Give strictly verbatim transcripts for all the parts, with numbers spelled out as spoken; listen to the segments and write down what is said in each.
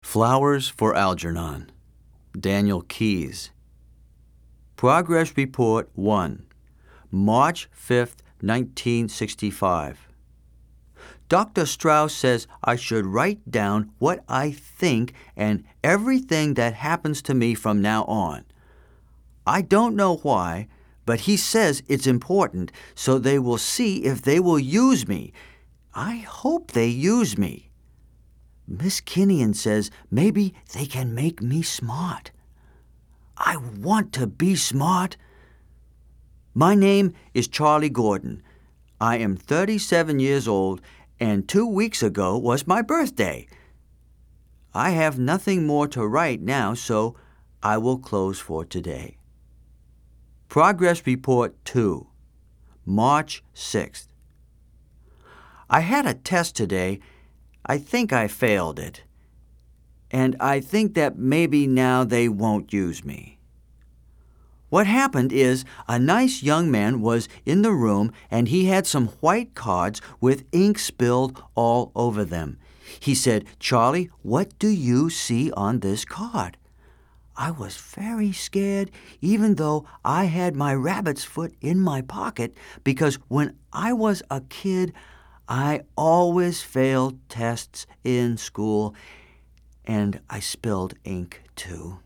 Flowers for Algernon, Daniel Keyes. Progress Report one, March fifth, nineteen sixty-five. Doctor Strauss says I should write down what I think and everything that happens to me from now on. I don't know why, but he says it's important, so they will see if they will use me. I hope they use me. Miss Kinnian says maybe they can make me smart. I want to be smart. My name is Charlie Gordon. I am thirty-seven years old, and two weeks ago was my birthday. I have nothing more to write now, so I will close for today. Progress Report two, March sixth. I had a test today. I think I failed it. And I think that maybe now they won't use me. What happened is a nice young man was in the room and he had some white cards with ink spilled all over them. He said, "Charlie, what do you see on this card?" I was very scared, even though I had my rabbit's foot in my pocket, because when I was a kid, I always failed tests in school, and I spilled ink too.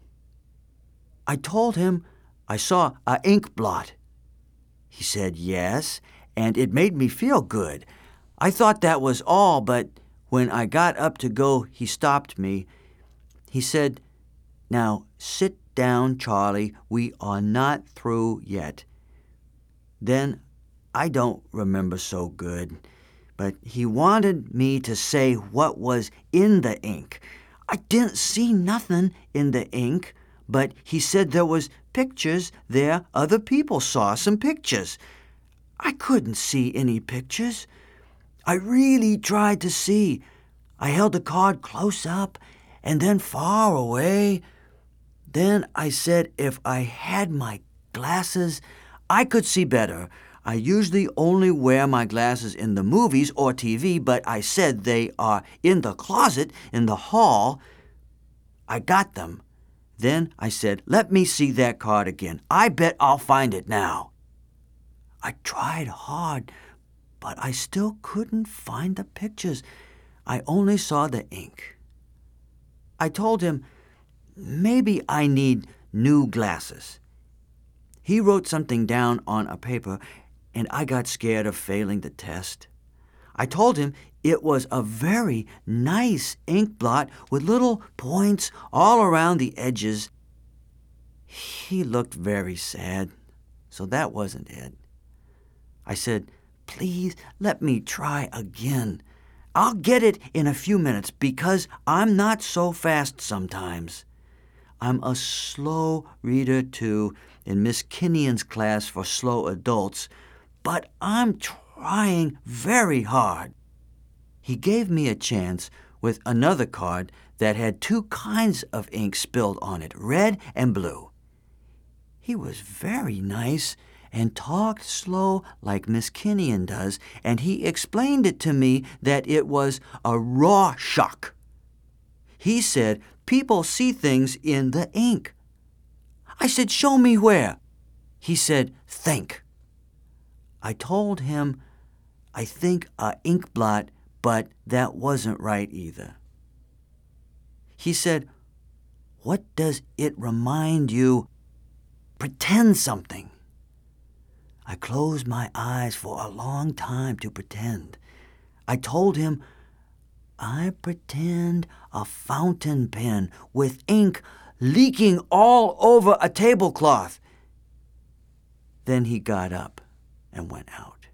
I told him I saw an ink blot. He said yes, and it made me feel good. I thought that was all, but when I got up to go, he stopped me. He said, "Now sit down, Charlie. We are not through yet." Then I don't remember so good, but he wanted me to say what was in the ink. I didn't see nothing in the ink, but he said there was pictures there. Other people saw some pictures. I couldn't see any pictures. I really tried to see. I held the card close up and then far away. Then I said if I had my glasses, I could see better. I usually only wear my glasses in the movies or T V, but I said they are in the closet in the hall. I got them. Then I said, "Let me see that card again. I bet I'll find it now." I tried hard, but I still couldn't find the pictures. I only saw the ink. I told him, maybe I need new glasses. He wrote something down on a paper, and I got scared of failing the test. I told him it was a very nice ink blot with little points all around the edges. He looked very sad, so that wasn't it. I said, "Please let me try again. I'll get it in a few minutes because I'm not so fast sometimes. I'm a slow reader, too, in Miss Kinnian's class for slow adults, but I'm trying very hard." He gave me a chance with another card that had two kinds of ink spilled on it, red and blue. He was very nice and talked slow like Miss Kinnian does, and he explained it to me that it was a Rorschach. He said people see things in the ink. I said, "Show me where." He said, "Think." I told him I think a ink blot, but that wasn't right either. He said, "What does it remind you? Pretend something." I closed my eyes for a long time to pretend. I told him, "I pretend a fountain pen with ink leaking all over a tablecloth." Then he got up and went out.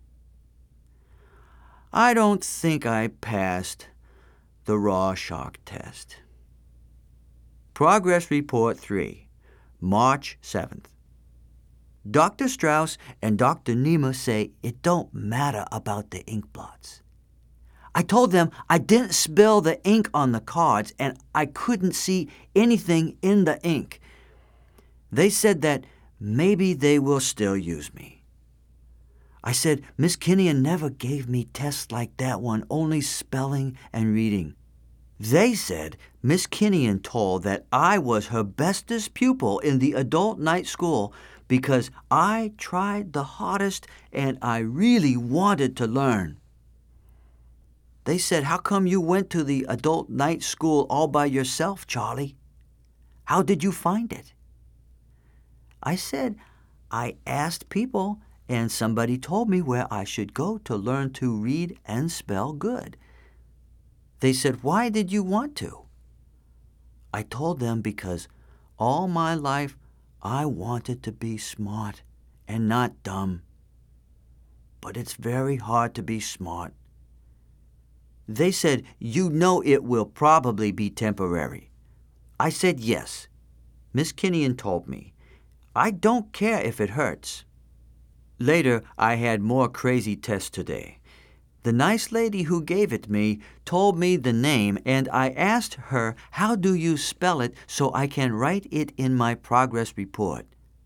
I don't think I passed the Rorschach test. Progress Report three, March seventh. Doctor Strauss and Doctor Niemer say it don't matter about the ink blots. I told them I didn't spill the ink on the cards and I couldn't see anything in the ink. They said that maybe they will still use me. I said Miss Kinnian never gave me tests like that one, only spelling and reading. They said Miss Kinnian told that I was her bestest pupil in the adult night school because I tried the hardest and I really wanted to learn. They said, "How come you went to the adult night school all by yourself, Charlie? How did you find it?" I said, "I asked people, and somebody told me where I should go to learn to read and spell good." They said, "Why did you want to?" I told them because all my life I wanted to be smart and not dumb. But it's very hard to be smart. They said, "You know it will probably be temporary." I said, "Yes." Miss Kinnian told me, "I don't care if it hurts." Later, I had more crazy tests today. The nice lady who gave it me told me the name, and I asked her, "How do you spell it so I can write it in my progress report?"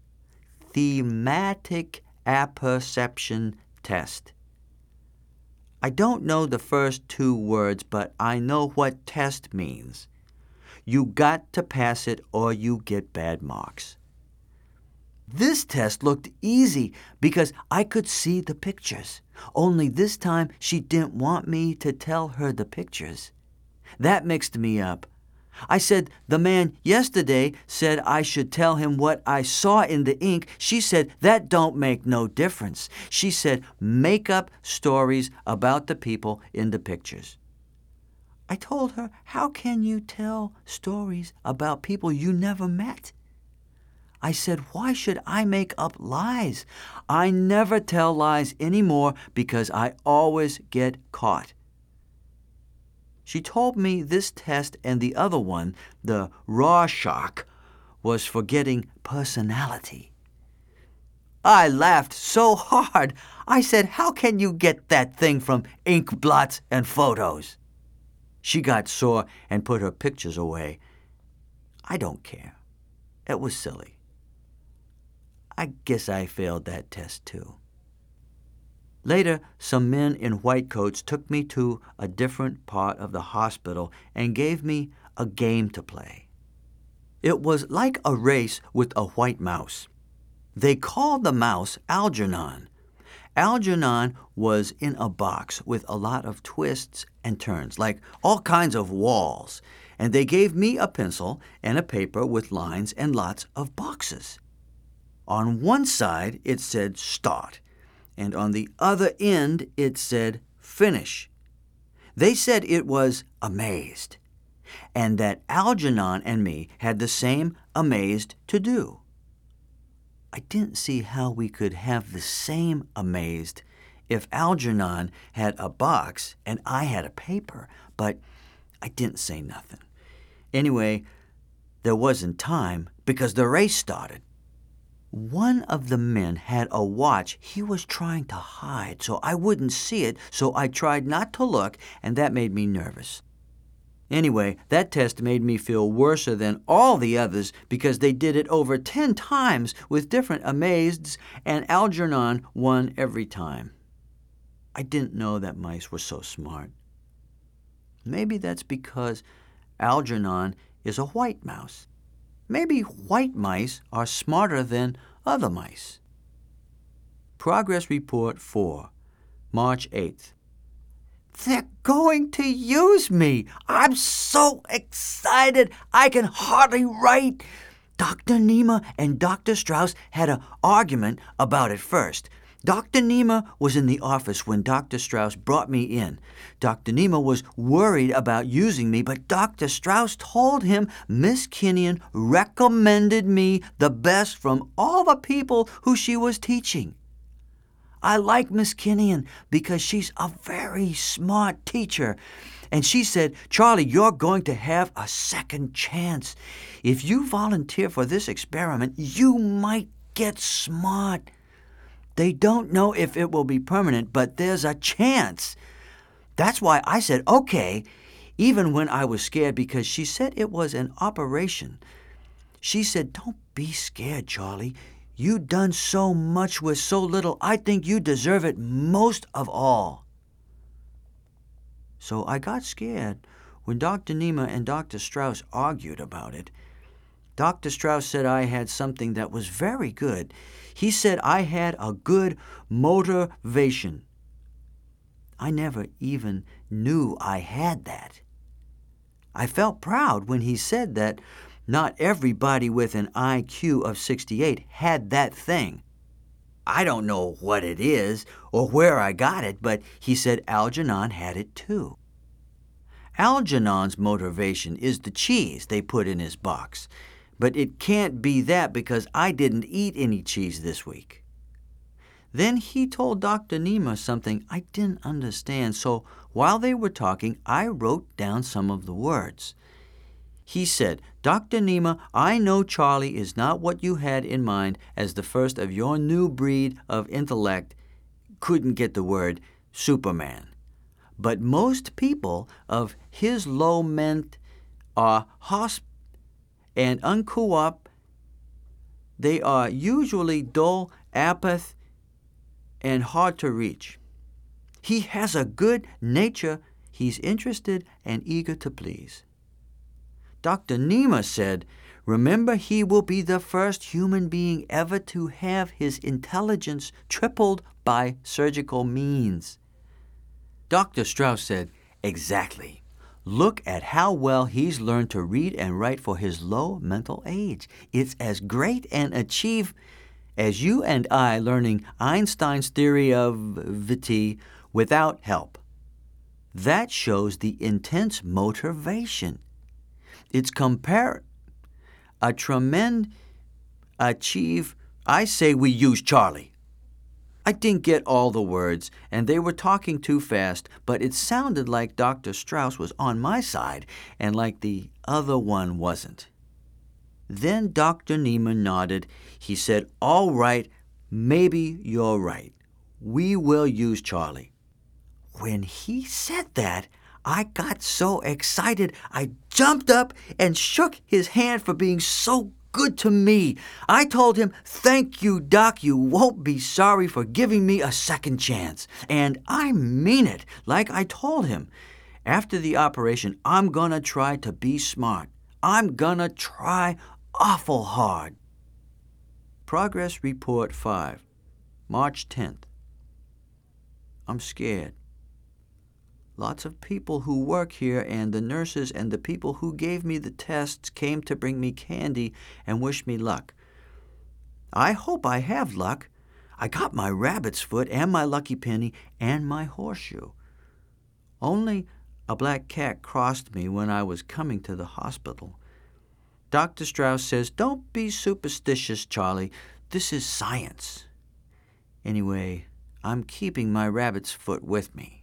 Thematic apperception test. I don't know the first two words, but I know what test means. You got to pass it or you get bad marks. This test looked easy because I could see the pictures. Only this time she didn't want me to tell her the pictures. That mixed me up. I said the man yesterday said I should tell him what I saw in the ink. She said that don't make no difference. She said make up stories about the people in the pictures. I told her, "How can you tell stories about people you never met?" I said, "Why should I make up lies? I never tell lies anymore because I always get caught." She told me this test and the other one, the Rorschach, was for getting personality. I laughed so hard. I said, "How can you get that thing from ink blots and photos?" She got sore and put her pictures away. I don't care. It was silly. I guess I failed that test too. Later, some men in white coats took me to a different part of the hospital and gave me a game to play. It was like a race with a white mouse. They called the mouse Algernon. Algernon was in a box with a lot of twists and turns, like all kinds of walls, and they gave me a pencil and a paper with lines and lots of boxes. On one side, it said start, and on the other end, it said finish. They said it was amazed, and that Algernon and me had the same amazed to do. I didn't see how we could have the same amazed if Algernon had a box and I had a paper, but I didn't say nothing. Anyway, there wasn't time because the race started. One of the men had a watch he was trying to hide so I wouldn't see it, so I tried not to look, and that made me nervous. Anyway, that test made me feel worser than all the others because they did it over ten times with different amazeds, and Algernon won every time. I didn't know that mice were so smart. Maybe that's because Algernon is a white mouse. Maybe white mice are smarter than other mice. Progress Report four, March eighth. They're going to use me. I'm so excited I can hardly write. Doctor Niemer and Doctor Strauss had an argument about it first. Doctor Niemer was in the office when Doctor Strauss brought me in. Doctor Niemer was worried about using me, but Doctor Strauss told him Miss Kinnian recommended me the best from all the people who she was teaching. I like Miss Kinnian because she's a very smart teacher. And she said, "Charlie, you're going to have a second chance. If you volunteer for this experiment, you might get smart. They don't know if it will be permanent, but there's a chance." That's why I said, okay, even when I was scared because she said it was an operation. She said, "Don't be scared, Charlie. You done so much with so little. I think you deserve it most of all." So I got scared When Doctor Nima and Doctor Strauss argued about it, Doctor Strauss said I had something that was very good. He said I had a good motivation. I never even knew I had that. I felt proud when he said that not everybody with an I Q of sixty-eight had that thing. I don't know what it is or where I got it, but he said Algernon had it too. Algernon's motivation is the cheese they put in his box, but it can't be that because I didn't eat any cheese this week. Then he told Doctor Nima something I didn't understand, so while they were talking, I wrote down some of the words. He said, Doctor Nima, I know Charlie is not what you had in mind as the first of your new breed of intellect, couldn't get the word, Superman. But most people of his low ment are hosp and uncoop. They are usually dull, apath, and hard to reach. He has a good nature. He's interested and eager to please. Doctor Nima said, remember, he will be the first human being ever to have his intelligence tripled by surgical means. Doctor Strauss said, exactly. Look at how well he's learned to read and write for his low mental age. It's as great an achievement as you and I learning Einstein's theory of relativity without help. That shows the intense motivation. It's compare a tremendous achieve. I say we use Charlie. I didn't get all the words, and they were talking too fast, but it sounded like Doctor Strauss was on my side and like the other one wasn't. Then Doctor Nima nodded. He said, all right, maybe you're right. We will use Charlie. When he said that, I got so excited, I jumped up and shook his hand for being so good to me. I told him, thank you, Doc. You won't be sorry for giving me a second chance. And I mean it, like I told him. After the operation, I'm gonna try to be smart. I'm gonna try awful hard. Progress Report five, March tenth. I'm scared. Lots of people who work here and the nurses and the people who gave me the tests came to bring me candy and wish me luck. I hope I have luck. I got my rabbit's foot and my lucky penny and my horseshoe. Only a black cat crossed me when I was coming to the hospital. Doctor Strauss says, don't be superstitious, Charlie. This is science. Anyway, I'm keeping my rabbit's foot with me.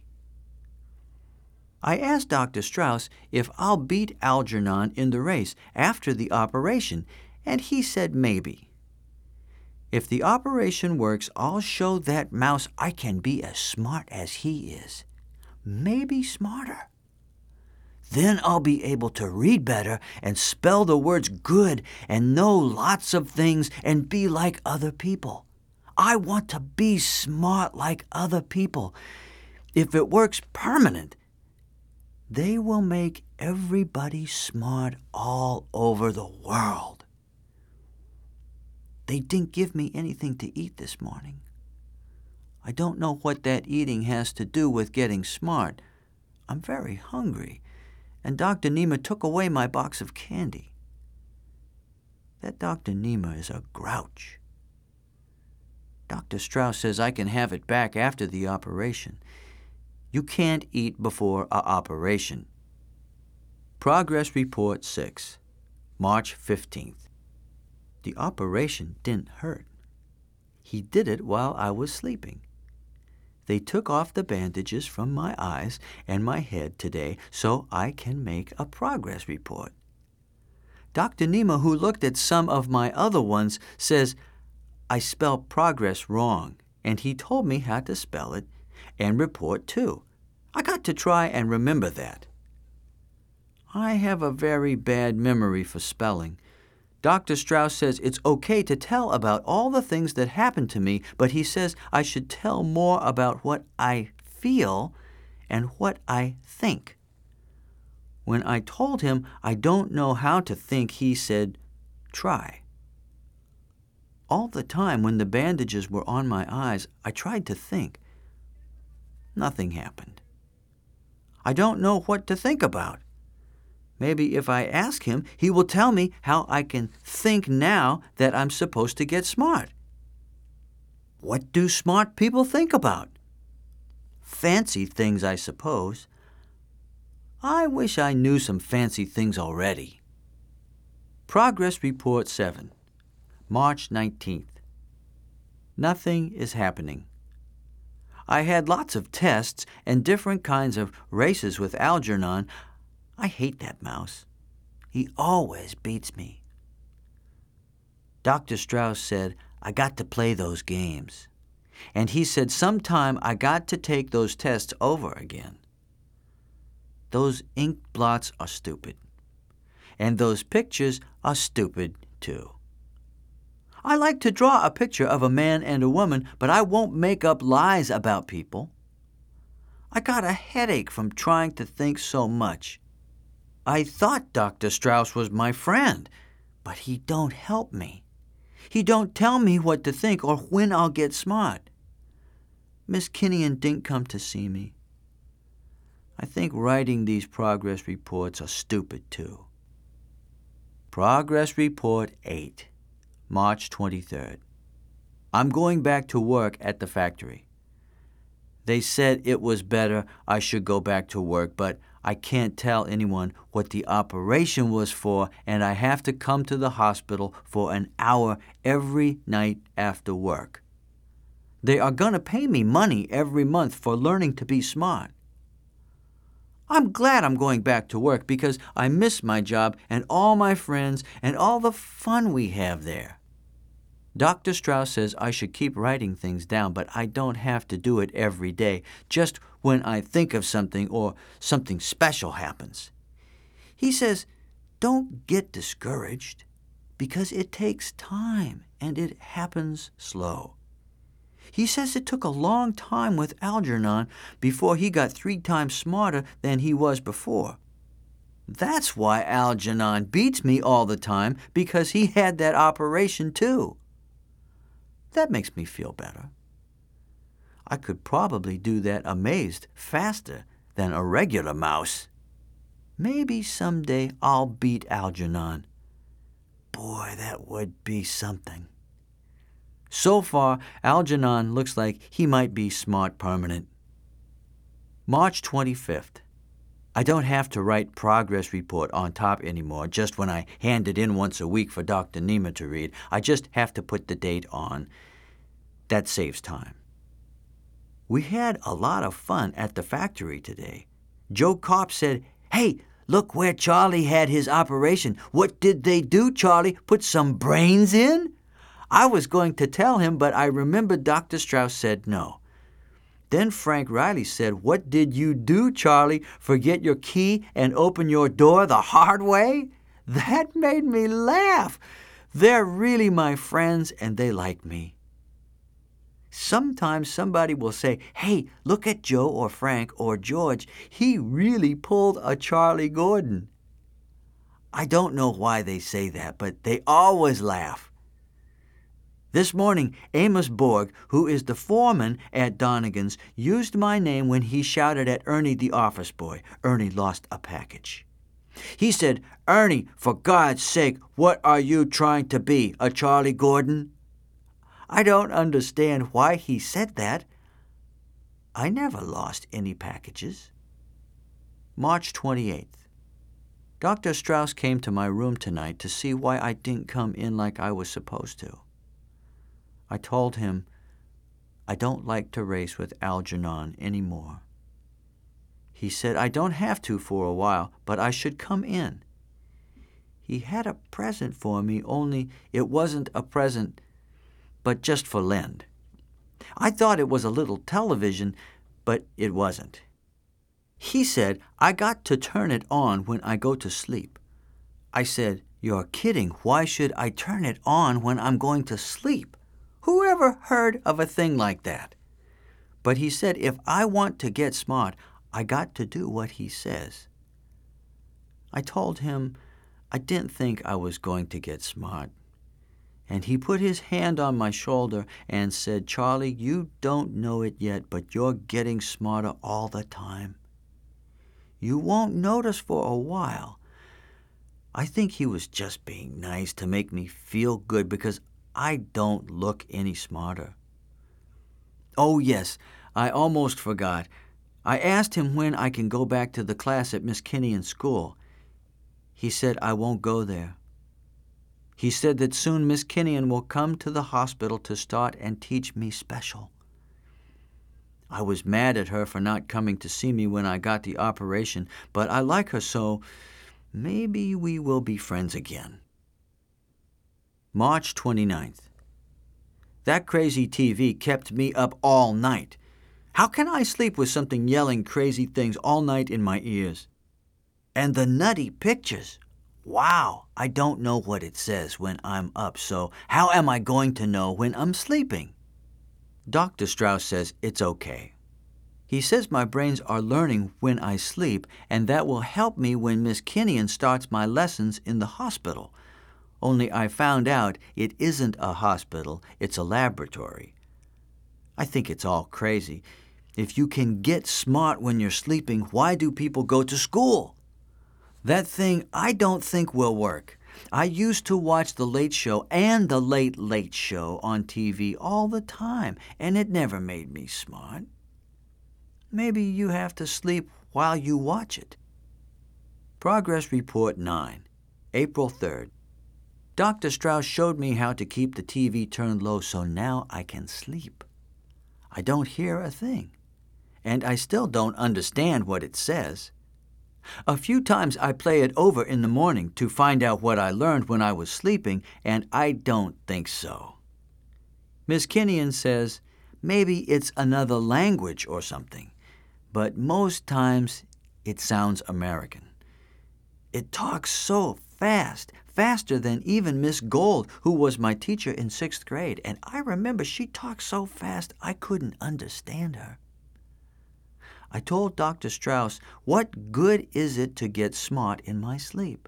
I asked Doctor Strauss if I'll beat Algernon in the race after the operation, and he said maybe. If the operation works, I'll show that mouse I can be as smart as he is, maybe smarter. Then I'll be able to read better and spell the words good and know lots of things and be like other people. I want to be smart like other people. If it works permanent, they will make everybody smart all over the world. They didn't give me anything to eat this morning. I don't know what that eating has to do with getting smart. I'm very hungry, and Doctor Nima took away my box of candy. That Doctor Nima is a grouch. Doctor Strauss says I can have it back after the operation. You can't eat before a operation. Progress Report six, March fifteenth. The operation didn't hurt. He did it while I was sleeping. They took off the bandages from my eyes and my head today so I can make a progress report. Doctor Nima, who looked at some of my other ones, says I spelled progress wrong, and he told me how to spell it and report too. I got to try and remember that. I have a very bad memory for spelling. Doctor Strauss says it's okay to tell about all the things that happened to me, but he says I should tell more about what I feel and what I think. When I told him I don't know how to think, he said, "Try." All the time when the bandages were on my eyes, I tried to think. Nothing happened. I don't know what to think about. Maybe if I ask him, he will tell me how I can think now that I'm supposed to get smart. What do smart people think about? Fancy things, I suppose. I wish I knew some fancy things already. Progress Report seven, March nineteenth. Nothing is happening. I had lots of tests and different kinds of races with Algernon. I hate that mouse. He always beats me. Doctor Strauss said I got to play those games. And he said sometime I got to take those tests over again. Those ink blots are stupid. And those pictures are stupid, too. I like to draw a picture of a man and a woman, but I won't make up lies about people. I got a headache from trying to think so much. I thought Doctor Strauss was my friend, but he don't help me. He don't tell me what to think or when I'll get smart. Miss Kinnian didn't come to see me. I think writing these progress reports are stupid, too. Progress Report eight, March twenty-third. I'm going back to work at the factory. They said it was better I should go back to work, but I can't tell anyone what the operation was for, and I have to come to the hospital for an hour every night after work. They are going to pay me money every month for learning to be smart. I'm glad I'm going back to work because I miss my job and all my friends and all the fun we have there. Doctor Strauss says I should keep writing things down, but I don't have to do it every day, just when I think of something or something special happens. He says, don't get discouraged because it takes time and it happens slow. He says it took a long time with Algernon before he got three times smarter than he was before. That's why Algernon beats me all the time, because he had that operation too. That makes me feel better. I could probably do that amazed faster than a regular mouse. Maybe someday I'll beat Algernon. Boy, that would be something. So far, Algernon looks like he might be smart permanent. March twenty-fifth. I don't have to write progress report on top anymore, just when I hand it in once a week for Doctor Niemer to read. I just have to put the date on. That saves time. We had a lot of fun at the factory today. Joe Karp said, "Hey, look where Charlie had his operation. What did they do, Charlie? Put some brains in?" I was going to tell him, but I remembered Doctor Strauss said no. Then Frank Riley said, "What did you do, Charlie? Forget your key and open your door the hard way?" That made me laugh. They're really my friends and they like me. Sometimes somebody will say, "Hey, look at Joe or Frank or George. He really pulled a Charlie Gordon." I don't know why they say that, but they always laugh. This morning, Amos Borg, who is the foreman at Donegan's, used my name when he shouted at Ernie the office boy. Ernie lost a package. He said, "Ernie, for God's sake, what are you trying to be, a Charlie Gordon?" I don't understand why he said that. I never lost any packages. March twenty-eighth. Doctor Strauss came to my room tonight to see why I didn't come in like I was supposed to. I told him I don't like to race with Algernon anymore. He said I don't have to for a while, but I should come in. He had a present for me, only it wasn't a present, but just for Lend. I thought it was a little television, but it wasn't. He said I got to turn it on when I go to sleep. I said, "You're kidding. Why should I turn it on when I'm going to sleep? Who ever heard of a thing like that?" But he said if I want to get smart, I got to do what he says. I told him I didn't think I was going to get smart. And he put his hand on my shoulder and said, "Charlie, you don't know it yet, but you're getting smarter all the time. You won't notice for a while." I think he was just being nice to make me feel good because I don't look any smarter. Oh, yes, I almost forgot. I asked him when I can go back to the class at Miss Kinnian's school. He said I won't go there. He said that soon Miss Kinnian will come to the hospital to start and teach me special. I was mad at her for not coming to see me when I got the operation, but I like her so maybe we will be friends again. March twenty-ninth. That crazy T V kept me up all night. How can I sleep with something yelling crazy things all night in my ears? And the nutty pictures. Wow, I don't know what it says when I'm up, so how am I going to know when I'm sleeping? Doctor Strauss says it's okay. He says my brains are learning when I sleep, and that will help me when Miss Kinnian starts my lessons in the hospital. Only I found out it isn't a hospital, it's a laboratory. I think it's all crazy. If you can get smart when you're sleeping, why do people go to school? That thing I don't think will work. I used to watch The Late Show and The Late Late Show on T V all the time, and it never made me smart. Maybe you have to sleep while you watch it. Progress Report nine, April third. Doctor Strauss showed me how to keep the T V turned low so now I can sleep. I don't hear a thing, and I still don't understand what it says. A few times I play it over in the morning to find out what I learned when I was sleeping, and I don't think so. Miss Kinnian says maybe it's another language or something, but most times it sounds American. It talks so fast, faster than even Miss Gold, who was my teacher in sixth grade, and I remember she talked so fast I couldn't understand her. I told Doctor Strauss, what good is it to get smart in my sleep?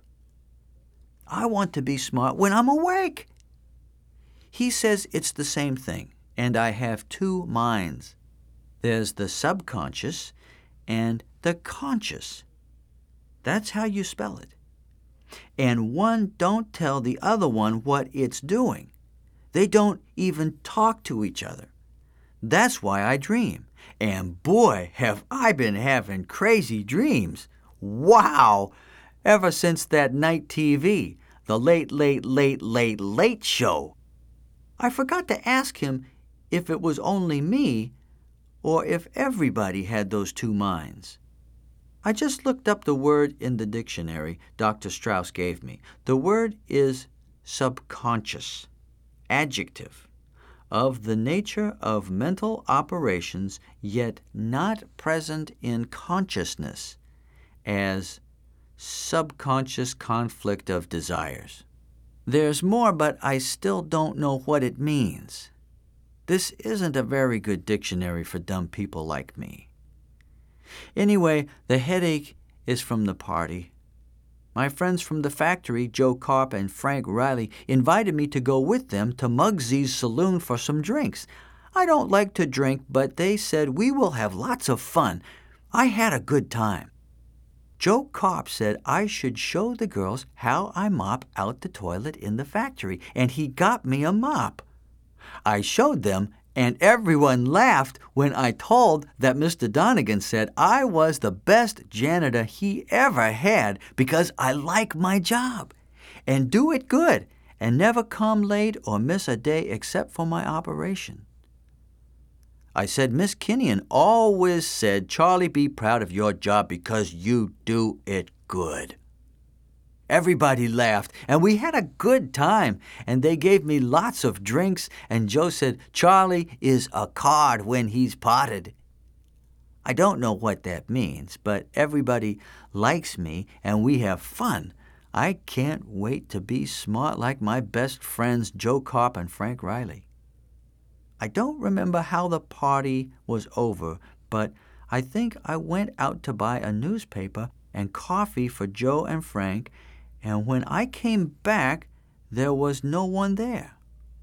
I want to be smart when I'm awake. He says it's the same thing, and I have two minds. There's the subconscious and the conscious. That's how you spell it. And one don't tell the other one what it's doing. They don't even talk to each other. That's why I dream. And boy, have I been having crazy dreams. Wow! Ever since that night T V, the Late, Late, Late, Late, Late Show. I forgot to ask him if it was only me or if everybody had those two minds. I just looked up the word in the dictionary Doctor Strauss gave me. The word is subconscious, adjective, of the nature of mental operations yet not present in consciousness, as subconscious conflict of desires. There's more, but I still don't know what it means. This isn't a very good dictionary for dumb people like me. Anyway, the headache is from the party. My friends from the factory, Joe Karp and Frank Riley, invited me to go with them to Muggsy's saloon for some drinks. I don't like to drink, but they said we will have lots of fun. I had a good time. Joe Karp said I should show the girls how I mop out the toilet in the factory, and he got me a mop. I showed them, and everyone laughed when I told that Mister Donegan said I was the best janitor he ever had because I like my job and do it good and never come late or miss a day except for my operation. I said Miss Kinnian always said, "Charlie, be proud of your job because you do it good." Everybody laughed, and we had a good time, and they gave me lots of drinks, and Joe said, "Charlie is a card when he's potted." I don't know what that means, but everybody likes me, and we have fun. I can't wait to be smart like my best friends Joe Karp and Frank Riley. I don't remember how the party was over, but I think I went out to buy a newspaper and coffee for Joe and Frank, and when I came back, there was no one there.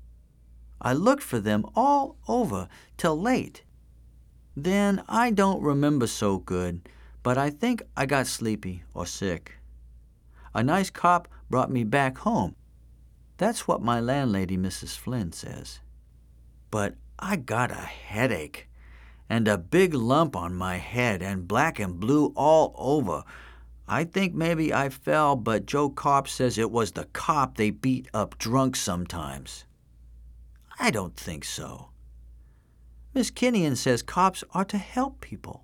I looked for them all over till late. Then I don't remember so good, but I think I got sleepy or sick. A nice cop brought me back home. That's what my landlady, Missus Flynn, says. But I got a headache, and a big lump on my head, and black and blue all over. I think maybe I fell, but Joe Carp says it was the cop they beat up drunk sometimes. I don't think so. Miss Kinnian says cops are to help people.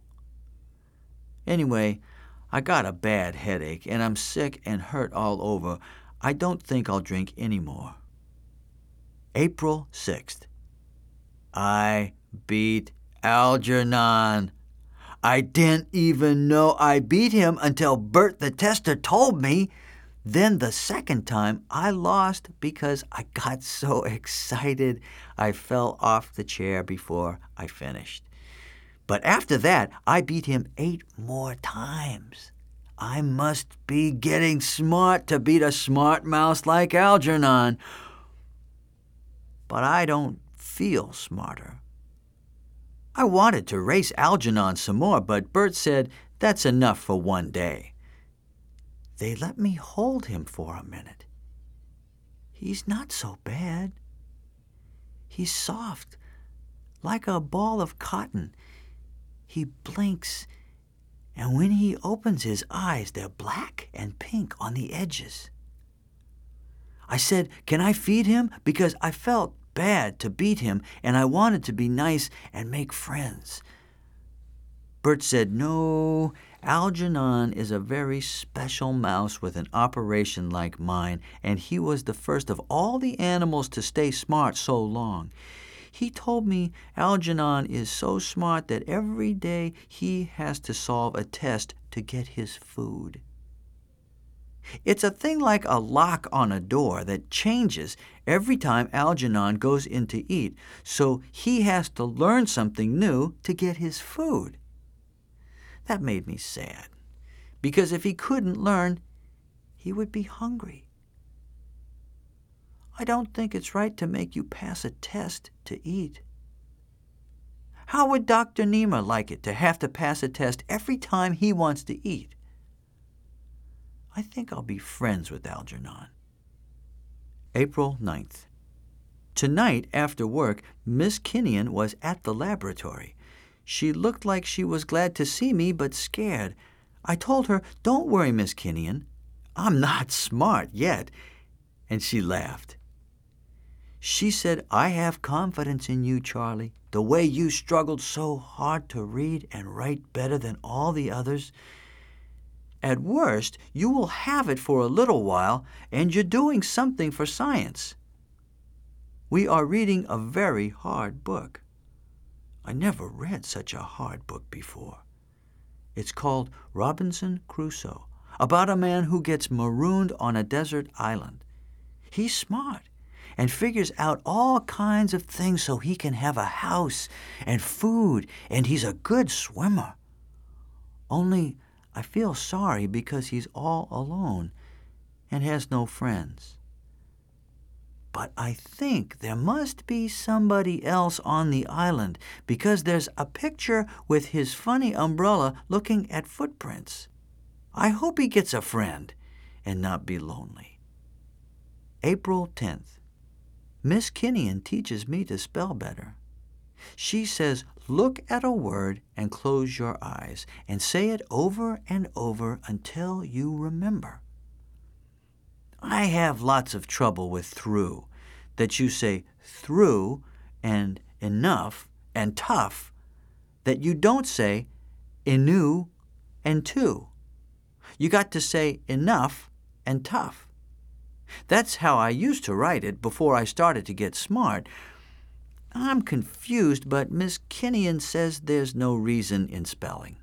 Anyway, I got a bad headache, and I'm sick and hurt all over. I don't think I'll drink any more. April sixth. I beat Algernon. I didn't even know I beat him until Bert the tester told me. Then the second time I lost because I got so excited I fell off the chair before I finished. But after that, I beat him eight more times. I must be getting smart to beat a smart mouse like Algernon. But I don't feel smarter. I wanted to race Algernon some more, but Bert said that's enough for one day. They let me hold him for a minute. He's not so bad. He's soft, like a ball of cotton. He blinks, and when he opens his eyes, they're black and pink on the edges. I said, "Can I feed him?" because I felt bad to beat him, and I wanted to be nice and make friends. Bert said, "No, Algernon is a very special mouse with an operation like mine, and he was the first of all the animals to stay smart so long. He told me Algernon is so smart that every day he has to solve a test to get his food. It's a thing like a lock on a door that changes every time Algernon goes in to eat, so he has to learn something new to get his food." That made me sad, because if he couldn't learn, he would be hungry. I don't think it's right to make you pass a test to eat. How would Doctor Niemer like it to have to pass a test every time he wants to eat? I think I'll be friends with Algernon. April ninth. Tonight, after work, Miss Kinnian was at the laboratory. She looked like she was glad to see me, but scared. I told her, "Don't worry, Miss Kinnian. I'm not smart yet." And she laughed. She said, "I have confidence in you, Charlie. The way you struggled so hard to read and write better than all the others. At worst, you will have it for a little while, and you're doing something for science. We are reading a very hard book. I never read such a hard book before. It's called Robinson Crusoe, about a man who gets marooned on a desert island. He's smart and figures out all kinds of things so he can have a house and food, and he's a good swimmer. Only I feel sorry because he's all alone and has no friends. But I think there must be somebody else on the island because there's a picture with his funny umbrella looking at footprints. I hope he gets a friend and not be lonely." April tenth. Miss Kinnian teaches me to spell better. She says, "Look at a word and close your eyes and say it over and over until you remember." I have lots of trouble with through, that you say through and enough and tough, that you don't say enu and two. You got to say enough and tough. That's how I used to write it before I started to get smart. I'm confused, but Miss Kinnian says there's no reason in spelling.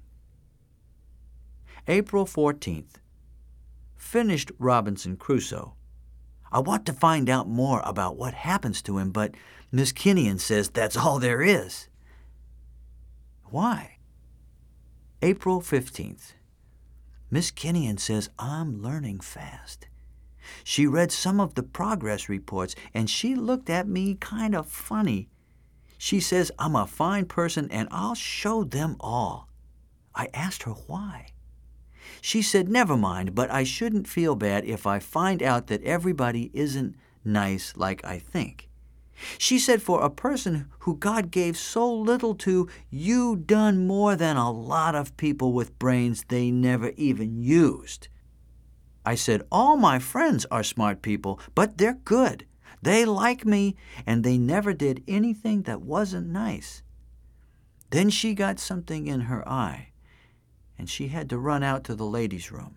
April fourteenth. Finished Robinson Crusoe. I want to find out more about what happens to him, but Miss Kinnian says that's all there is. Why? April fifteenth. Miss Kinnian says I'm learning fast. She read some of the progress reports, and she looked at me kind of funny. She says I'm a fine person, and I'll show them all. I asked her why. She said, never mind, but I shouldn't feel bad if I find out that everybody isn't nice like I think. She said for a person who God gave so little to, you done more than a lot of people with brains they never even used. I said, all my friends are smart people, but they're good. They like me, and they never did anything that wasn't nice. Then she got something in her eye, and she had to run out to the ladies' room.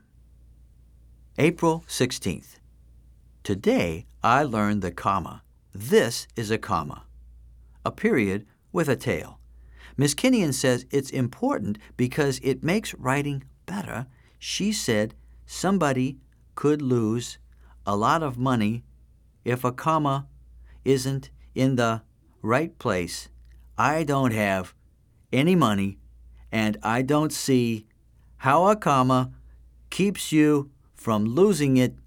April sixteenth. Today I learned the comma. This is a comma, a period with a tail. Miss Kinnian says it's important because it makes writing better. She said somebody could lose a lot of money if a comma isn't in the right place. I don't have any money, and I don't see how a comma keeps you from losing it.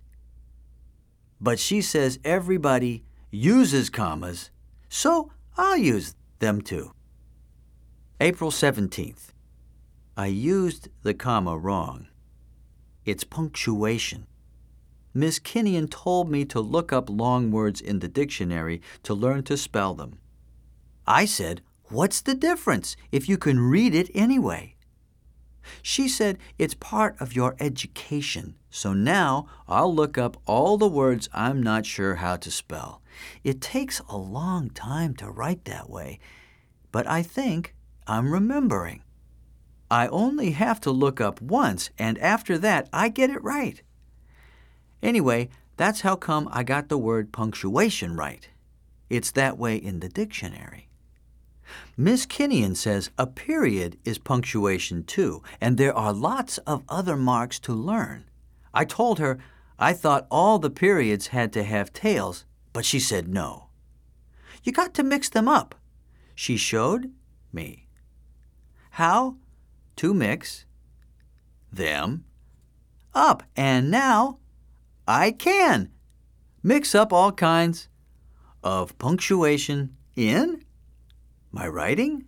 But she says everybody uses commas, so I'll use them too. April seventeenth. I used the comma wrong. It's punctuation. Miss Kinnian told me to look up long words in the dictionary to learn to spell them. I said, what's the difference if you can read it anyway? She said it's part of your education, so now I'll look up all the words I'm not sure how to spell. It takes a long time to write that way, but I think I'm remembering. I only have to look up once, and after that I get it right. Anyway, that's how come I got the word punctuation right. It's that way in the dictionary. Miss Kinnian says a period is punctuation too, and there are lots of other marks to learn. I told her I thought all the periods had to have tails, but she said no. You got to mix them up. She showed me how to mix them up, and now I can mix up all kinds of punctuation in my writing.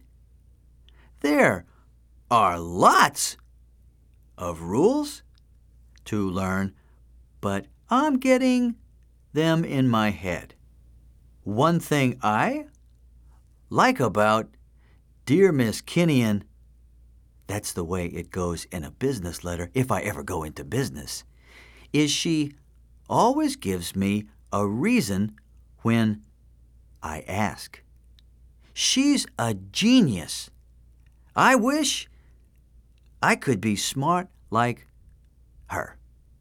There are lots of rules to learn, but I'm getting them in my head. One thing I like about Dear Miss Kinnian, that's the way it goes in a business letter if I ever go into business, is she always gives me a reason when I ask. She's a genius. I wish I could be smart like her.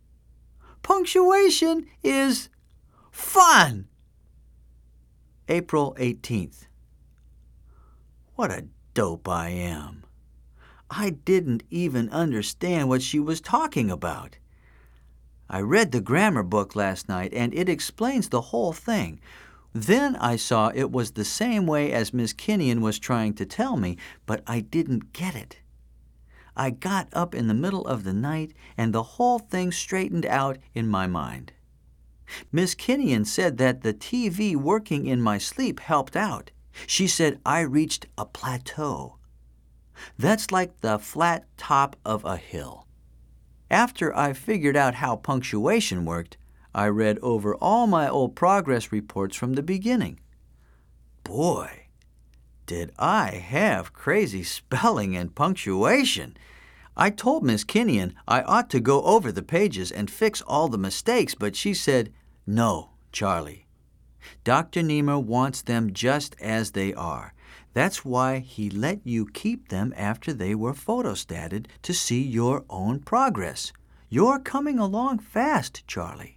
Punctuation is fun. April eighteenth. What a dope I am. I didn't even understand what she was talking about. I read the grammar book last night, and it explains the whole thing. Then I saw it was the same way as Miss Kinnian was trying to tell me, but I didn't get it. I got up in the middle of the night, and the whole thing straightened out in my mind. Miss Kinnian said that the T V working in my sleep helped out. She said I reached a plateau. That's like the flat top of a hill. After I figured out how punctuation worked, I read over all my old progress reports from the beginning. Boy, did I have crazy spelling and punctuation. I told Miss Kinnian I ought to go over the pages and fix all the mistakes, but she said, no, Charlie. Doctor Niemer wants them just as they are. That's why he let you keep them after they were photostated to see your own progress. You're coming along fast, Charlie.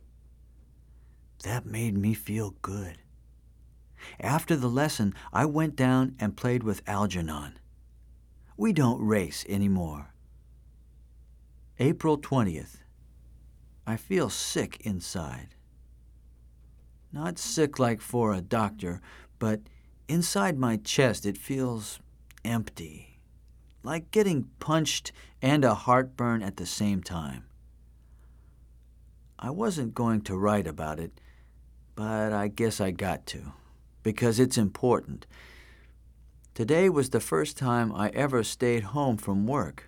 That made me feel good. After the lesson, I went down and played with Algernon. We don't race anymore. April twentieth. I feel sick inside. Not sick like for a doctor, but inside my chest it feels empty, like getting punched and a heartburn at the same time. I wasn't going to write about it, but I guess I got to, because it's important. Today was the first time I ever stayed home from work.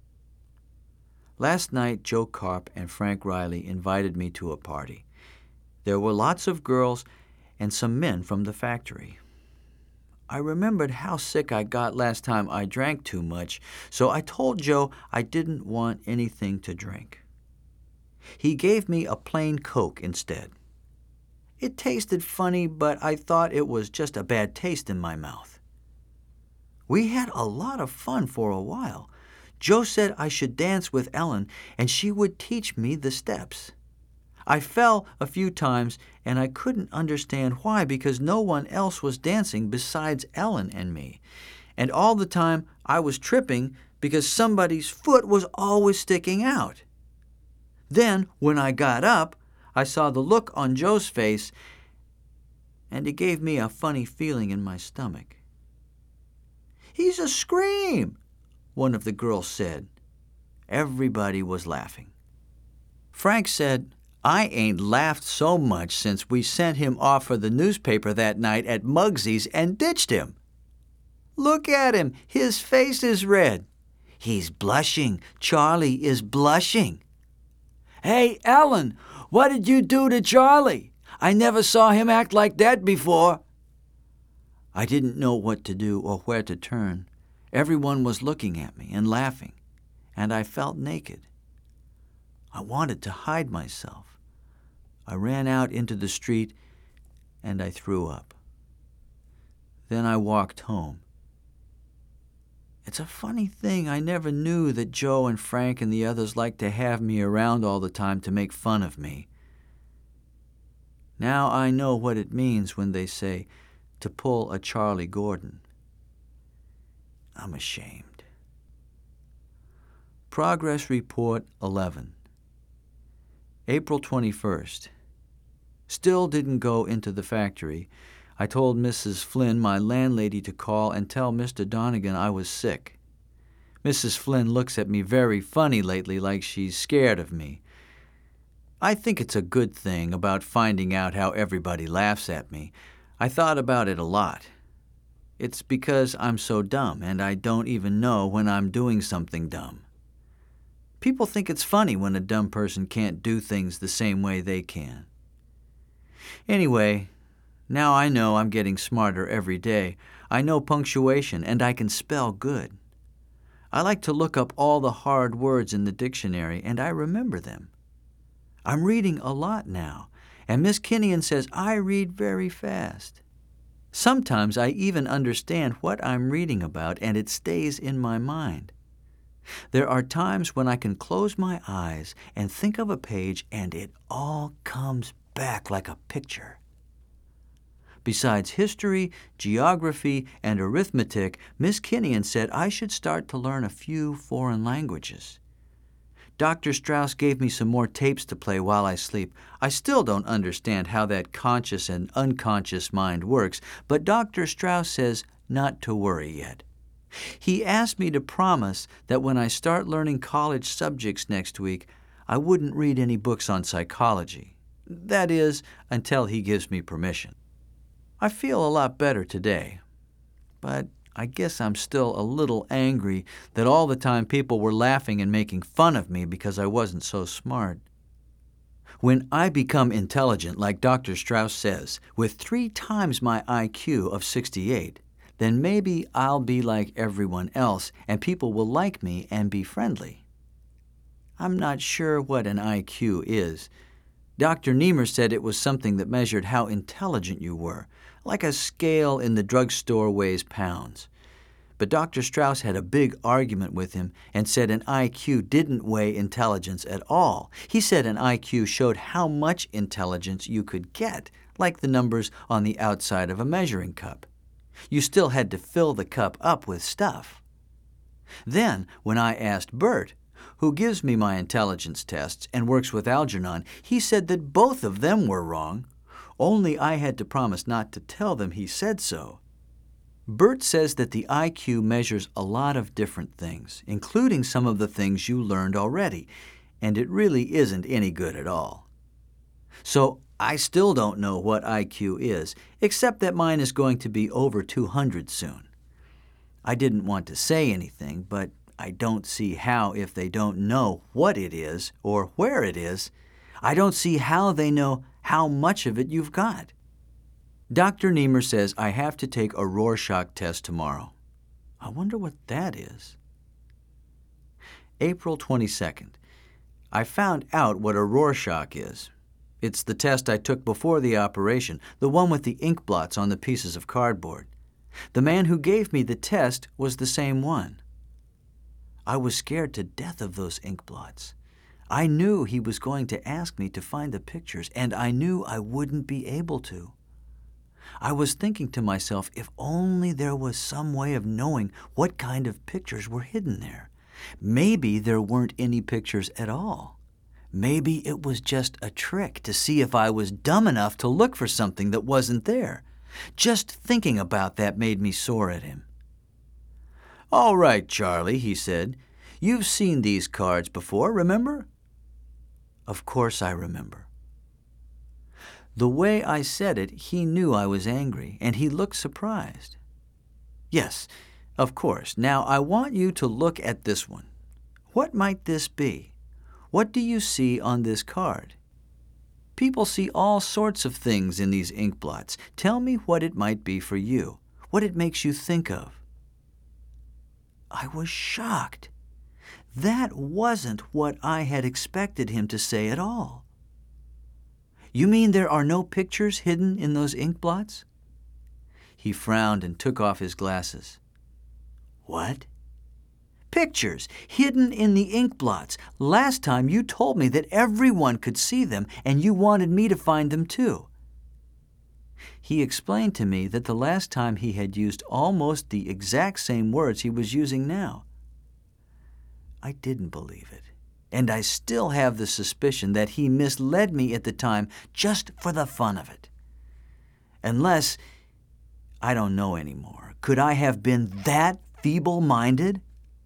Last night, Joe Karp and Frank Riley invited me to a party. There were lots of girls and some men from the factory. I remembered how sick I got last time I drank too much, so I told Joe I didn't want anything to drink. He gave me a plain Coke instead. It tasted funny, but I thought it was just a bad taste in my mouth. We had a lot of fun for a while. Joe said I should dance with Ellen, and she would teach me the steps. I fell a few times, and I couldn't understand why, because no one else was dancing besides Ellen and me. And all the time I was tripping because somebody's foot was always sticking out. Then, when I got up, I saw the look on Joe's face, and it gave me a funny feeling in my stomach. "He's a scream," one of the girls said. Everybody was laughing. Frank said, "I ain't laughed so much since we sent him off for the newspaper that night at Muggsy's and ditched him. Look at him, his face is red. He's blushing, Charlie is blushing." "Hey, Ellen, what did you do to Charlie? I never saw him act like that before." I didn't know what to do or where to turn. Everyone was looking at me and laughing, and I felt naked. I wanted to hide myself. I ran out into the street, and I threw up. Then I walked home. It's a funny thing, I never knew that Joe and Frank and the others liked to have me around all the time to make fun of me. Now I know what it means when they say to pull a Charlie Gordon. I'm ashamed. Progress Report eleven. April twenty-first. Still didn't go into the factory. I told Missus Flynn, my landlady, to call and tell Mister Donegan I was sick. Missus Flynn looks at me very funny lately, like she's scared of me. I think it's a good thing about finding out how everybody laughs at me. I thought about it a lot. It's because I'm so dumb, and I don't even know when I'm doing something dumb. People think it's funny when a dumb person can't do things the same way they can. Anyway, now I know I'm getting smarter every day. I know punctuation, and I can spell good. I like to look up all the hard words in the dictionary, and I remember them. I'm reading a lot now, and Miss Kinnian says I read very fast. Sometimes I even understand what I'm reading about, and it stays in my mind. There are times when I can close my eyes and think of a page, and it all comes back like a picture. Besides history, geography, and arithmetic, Miss Kinnian said I should start to learn a few foreign languages. Doctor Strauss gave me some more tapes to play while I sleep. I still don't understand how that conscious and unconscious mind works, but Doctor Strauss says not to worry yet. He asked me to promise that when I start learning college subjects next week, I wouldn't read any books on psychology. That is, until he gives me permission. I feel a lot better today, but I guess I'm still a little angry that all the time people were laughing and making fun of me because I wasn't so smart. When I become intelligent, like Doctor Strauss says, with three times my I Q of sixty-eight, then maybe I'll be like everyone else and people will like me and be friendly. I'm not sure what an I Q is. Doctor Niemer said it was something that measured how intelligent you were, like a scale in the drugstore weighs pounds. But Doctor Strauss had a big argument with him and said an I Q didn't weigh intelligence at all. He said an I Q showed how much intelligence you could get, like the numbers on the outside of a measuring cup. You still had to fill the cup up with stuff. Then, when I asked Bert, who gives me my intelligence tests and works with Algernon, he said that both of them were wrong. Only I had to promise not to tell them he said so. Bert says that the I Q measures a lot of different things, including some of the things you learned already, and it really isn't any good at all. So I still don't know what I Q is, except that mine is going to be over two hundred soon. I didn't want to say anything, but I don't see how, if they don't know what it is or where it is, I don't see how they know how much of it you've got. Doctor Niemer says I have to take a Rorschach test tomorrow. I wonder what that is. April twenty-second. I found out what a Rorschach is. It's the test I took before the operation, the one with the ink blots on the pieces of cardboard. The man who gave me the test was the same one. I was scared to death of those ink blots. I knew he was going to ask me to find the pictures, and I knew I wouldn't be able to. I was thinking to myself, if only there was some way of knowing what kind of pictures were hidden there. Maybe there weren't any pictures at all. Maybe it was just a trick to see if I was dumb enough to look for something that wasn't there. Just thinking about that made me sore at him. "All right, Charlie," he said. "You've seen these cards before, remember?" Of course I remember. The way I said it, he knew I was angry, and he looked surprised. "Yes, of course. Now I want you to look at this one. What might this be? What do you see on this card?" People see all sorts of things in these ink blots. Tell me what it might be for you, what it makes you think of. I was shocked. That wasn't what I had expected him to say at all. "You mean there are no pictures hidden in those ink blots?" He frowned and took off his glasses. "What?" "Pictures hidden in the ink blots. Last time you told me that everyone could see them, and you wanted me to find them too." He explained to me that the last time he had used almost the exact same words he was using now. I didn't believe it, and I still have the suspicion that he misled me at the time just for the fun of it. Unless, I don't know anymore, could I have been that feeble-minded?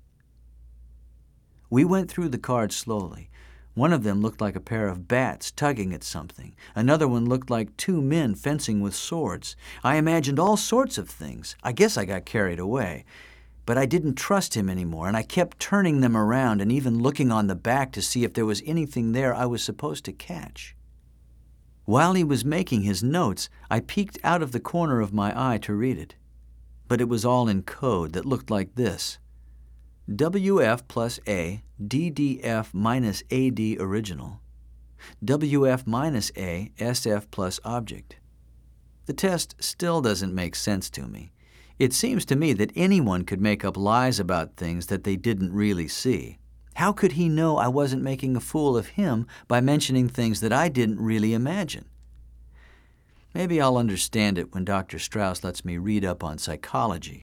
We went through the cards slowly. One of them looked like a pair of bats tugging at something. Another one looked like two men fencing with swords. I imagined all sorts of things. I guess I got carried away. But I didn't trust him anymore, and I kept turning them around and even looking on the back to see if there was anything there I was supposed to catch. While he was making his notes, I peeked out of the corner of my eye to read it. But it was all in code that looked like this: W F plus A, D D F minus A D original, W F minus A, S F plus object. The test still doesn't make sense to me. It seems to me that anyone could make up lies about things that they didn't really see. How could he know I wasn't making a fool of him by mentioning things that I didn't really imagine? Maybe I'll understand it when Doctor Strauss lets me read up on psychology.